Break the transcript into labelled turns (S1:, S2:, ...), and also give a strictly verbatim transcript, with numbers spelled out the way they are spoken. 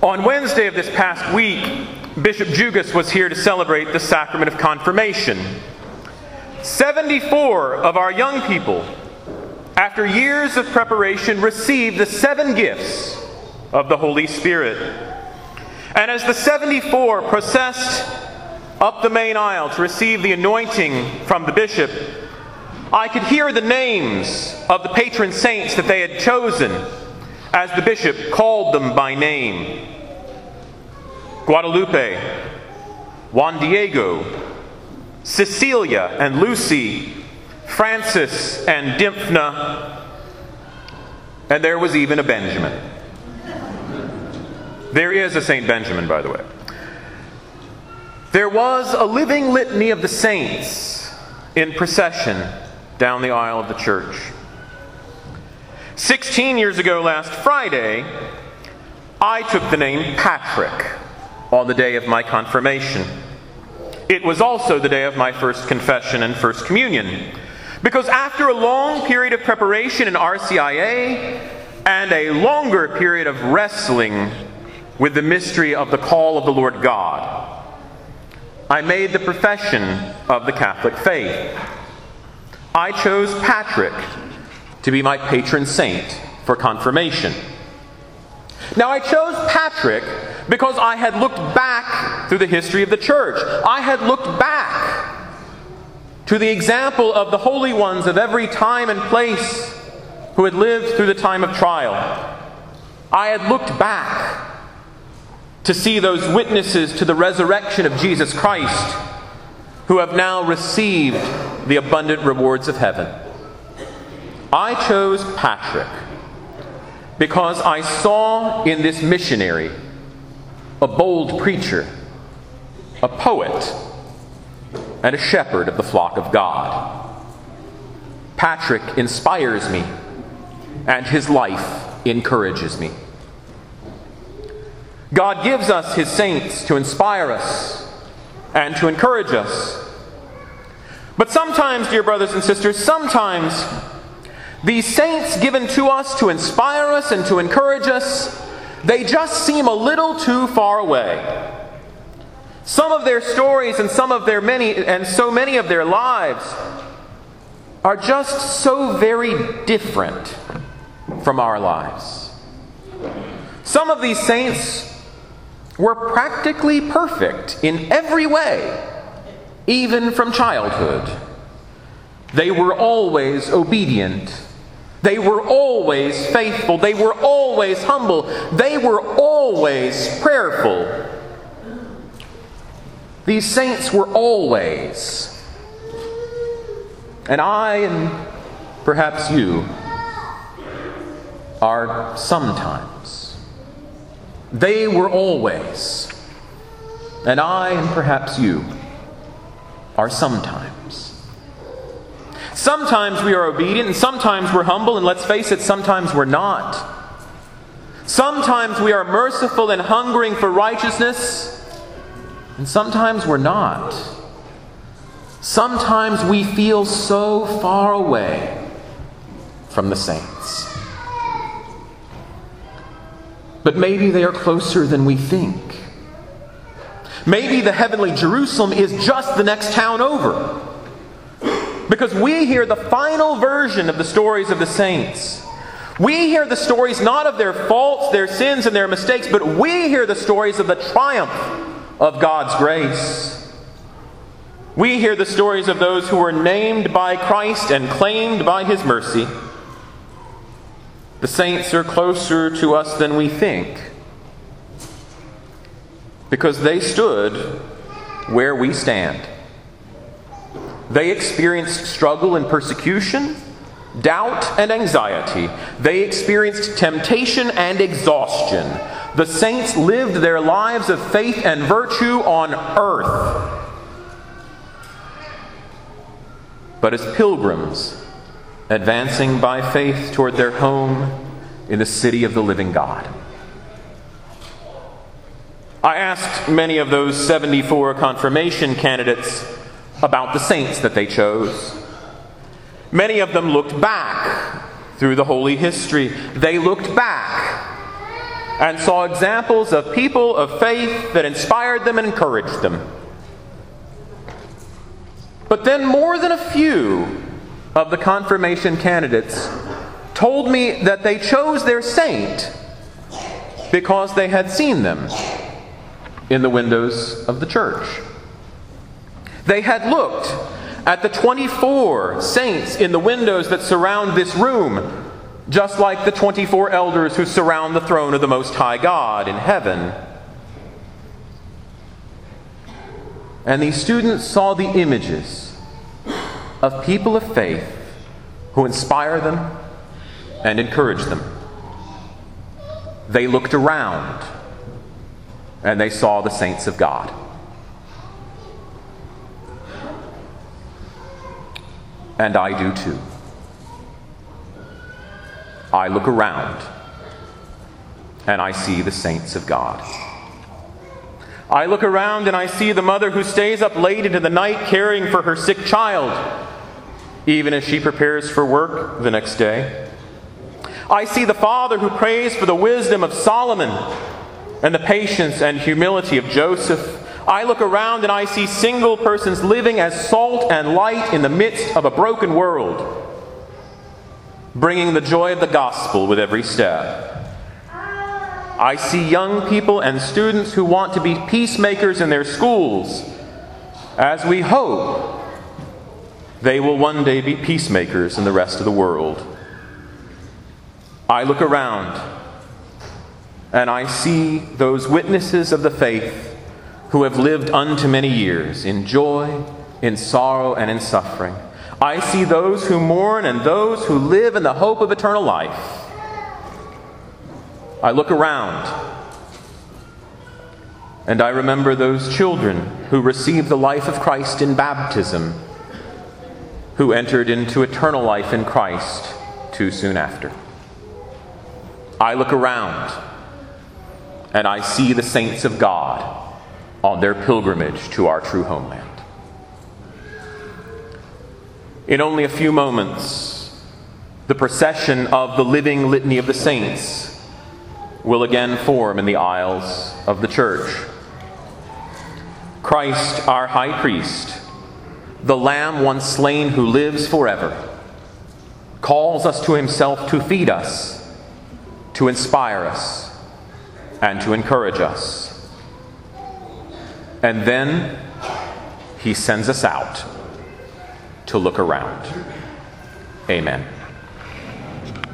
S1: On Wednesday of this past week, Bishop Jugas was here to celebrate the sacrament of confirmation. seventy-four of our young people, after years of preparation, received the seven gifts of the Holy Spirit. And as the seventy-four processed up the main aisle to receive the anointing from the bishop, I could hear the names of the patron saints that they had chosen as the bishop called them by name. Guadalupe, Juan Diego, Cecilia and Lucy, Francis and Dymphna, and there was even a Benjamin. There is a Saint Benjamin, by the way. There was a living litany of the saints in procession down the aisle of the church. Sixteen years ago last Friday, I took the name Patrick on the day of my confirmation. It was also the day of my first confession and first communion, because after a long period of preparation in R C I A and a longer period of wrestling with the mystery of the call of the Lord God, I made the profession of the Catholic faith. I chose Patrick to be my patron saint for confirmation. Now, I chose Patrick because I had looked back through the history of the church. I had looked back to the example of the holy ones of every time and place who had lived through the time of trial. I had looked back to see those witnesses to the resurrection of Jesus Christ who have now received the abundant rewards of heaven. I chose Patrick because I saw in this missionary a bold preacher, a poet, and a shepherd of the flock of God. Patrick inspires me, and his life encourages me. God gives us his saints to inspire us and to encourage us. But sometimes, dear brothers and sisters, sometimes these saints given to us to inspire us and to encourage us, they just seem a little too far away. Some of their stories and some of their many and so many of their lives are just so very different from our lives. Some of these saints were practically perfect in every way, even from childhood. They were always obedient. They were always faithful. They were always humble. They were always prayerful. These saints were always. And I, and perhaps you, are sometimes. They were always. And I, and perhaps you, are sometimes. Sometimes we are obedient, and sometimes we're humble, and let's face it, sometimes we're not. Sometimes we are merciful and hungering for righteousness, and sometimes we're not. Sometimes we feel so far away from the saints. But maybe they are closer than we think. Maybe the heavenly Jerusalem is just the next town over. Because we hear the final version of the stories of the saints. We hear the stories not of their faults, their sins, and their mistakes, but we hear the stories of the triumph of God's grace. We hear the stories of those who were named by Christ and claimed by his mercy. The saints are closer to us than we think, because they stood where we stand. They experienced struggle and persecution, doubt and anxiety. They experienced temptation and exhaustion. The saints lived their lives of faith and virtue on earth. But as pilgrims, advancing by faith toward their home in the city of the living God. I asked many of those seventy-four confirmation candidates about the saints that they chose. Many of them looked back through the holy history. They looked back and saw examples of people of faith that inspired them and encouraged them. But then more than a few of the confirmation candidates told me that they chose their saint because they had seen them in the windows of the church. They had looked at the twenty-four saints in the windows that surround this room, just like the twenty-four elders who surround the throne of the Most High God in heaven. And these students saw the images of people of faith who inspire them and encourage them. They looked around and they saw the saints of God. And I do too. I look around and I see the saints of God. I look around and I see the mother who stays up late into the night caring for her sick child, even as she prepares for work the next day. I see the father who prays for the wisdom of Solomon and the patience and humility of Joseph. I look around and I see single persons living as salt and light in the midst of a broken world, bringing the joy of the gospel with every step. I see young people and students who want to be peacemakers in their schools, as we hope they will one day be peacemakers in the rest of the world. I look around and I see those witnesses of the faith who have lived unto many years in joy, in sorrow, and in suffering. I see those who mourn and those who live in the hope of eternal life. I look around and I remember those children who received the life of Christ in baptism, who entered into eternal life in Christ too soon after. I look around and I see the saints of God on their pilgrimage to our true homeland. In only a few moments, the procession of the living litany of the saints will again form in the aisles of the church. Christ, our high priest, the Lamb once slain who lives forever, calls us to himself to feed us, to inspire us, and to encourage us. And then he sends us out to look around. Amen.